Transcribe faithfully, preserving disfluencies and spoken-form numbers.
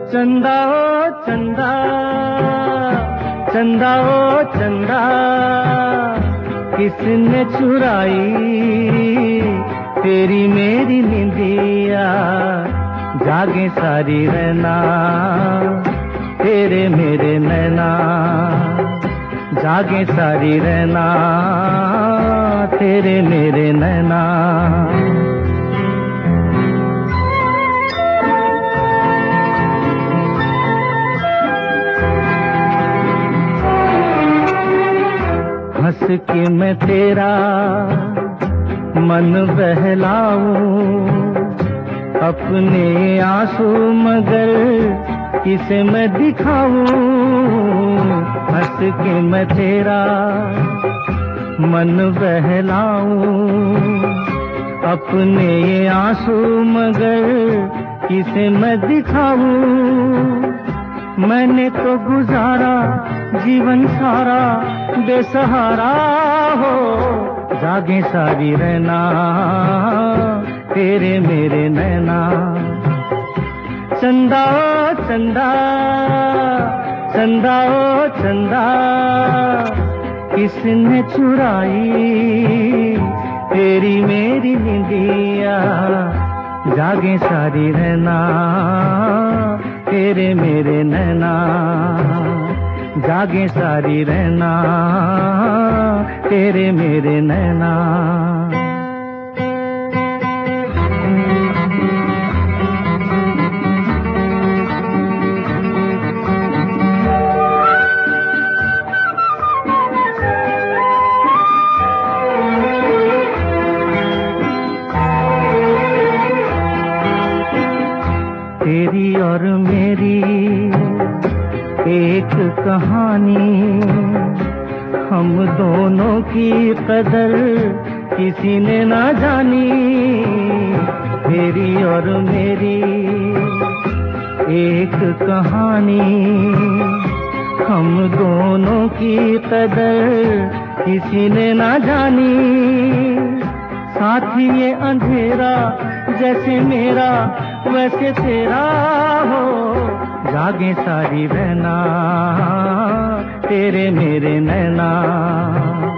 चंदा ओ चंदा, चंदा ओ चंदा, किसने चुराई तेरी मेरी निंदिया, जागे सारी रहना तेरे मेरे नैना, जागे सारी रहना तेरे मेरे नैना। हंस के मैं तेरा मन बहलाऊं, अपने आंसू मगर किसे मैं दिखाऊं। हंस के मैं तेरा मन बहलाऊं, अपने आंसू मगर किसे मैं दिखाऊं। मैंने तो गुजारा जीवन सारा बेसहारा हो, जागे सारी रहना तेरे मेरे नैना। चंदा ओ चंदा, चंदा ओ चंदा, किसने चुराई तेरी मेरी निंदिया, जागे सारी रहना तेरे मेरे नैना, जागे सारी रहना तेरे मेरे नैना। तेरी और मेरी एक कहानी, हम दोनों की कदर किसी ने ना जानी। तेरी और मेरी एक कहानी, हम दोनों की कदर किसी ने ना जानी। साथी ये अंधेरा जैसे मेरा वैसे तेरा हो, जागे सारी रहना तेरे मेरे नैना।